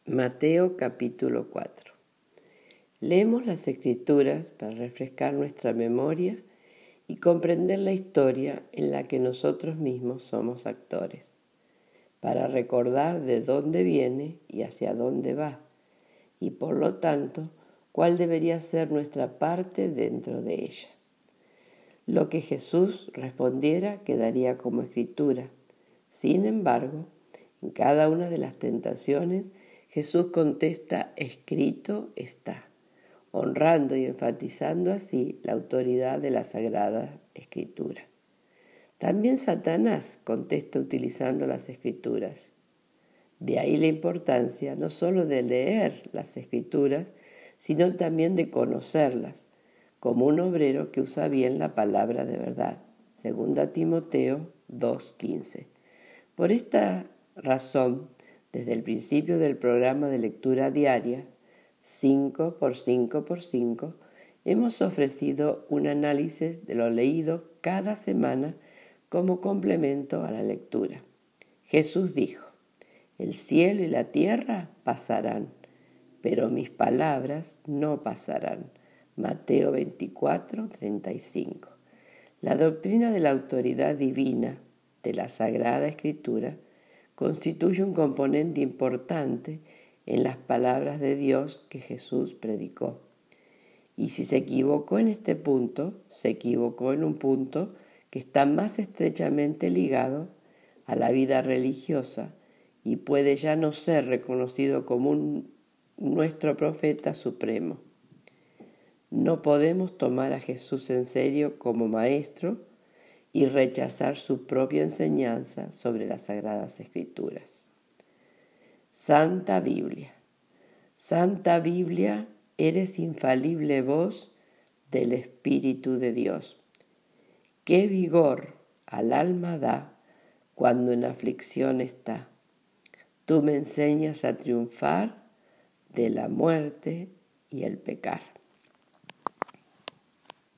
Mateo capítulo 4. Leemos las Escrituras para refrescar nuestra memoria y comprender la historia en la que nosotros mismos somos actores, para recordar de dónde viene y hacia dónde va, y por lo tanto, cuál debería ser nuestra parte dentro de ella. Lo que Jesús respondiera quedaría como escritura. Sin embargo, en cada una de las tentaciones, Jesús contesta: escrito está, honrando y enfatizando así la autoridad de la Sagrada Escritura. También Satanás contesta utilizando las Escrituras. De ahí la importancia no solo de leer las Escrituras, sino también de conocerlas, como un obrero que usa bien la palabra de verdad. 2 Timoteo 2:15. Por esta razón, desde el principio del programa de lectura diaria, 5x5x5, hemos ofrecido un análisis de lo leído cada semana como complemento a la lectura. Jesús dijo: el cielo y la tierra pasarán, pero mis palabras no pasarán. Mateo 24:35. La doctrina de la autoridad divina de la Sagrada Escritura constituye un componente importante en las palabras de Dios que Jesús predicó. Y si se equivocó en este punto, se equivocó en un punto que está más estrechamente ligado a la vida religiosa y puede ya no ser reconocido como nuestro profeta supremo. No podemos tomar a Jesús en serio como maestro y rechazar su propia enseñanza sobre las Sagradas Escrituras. Santa Biblia. Santa Biblia, eres infalible voz del Espíritu de Dios. Qué vigor al alma da cuando en aflicción está. Tú me enseñas a triunfar de la muerte y el pecar.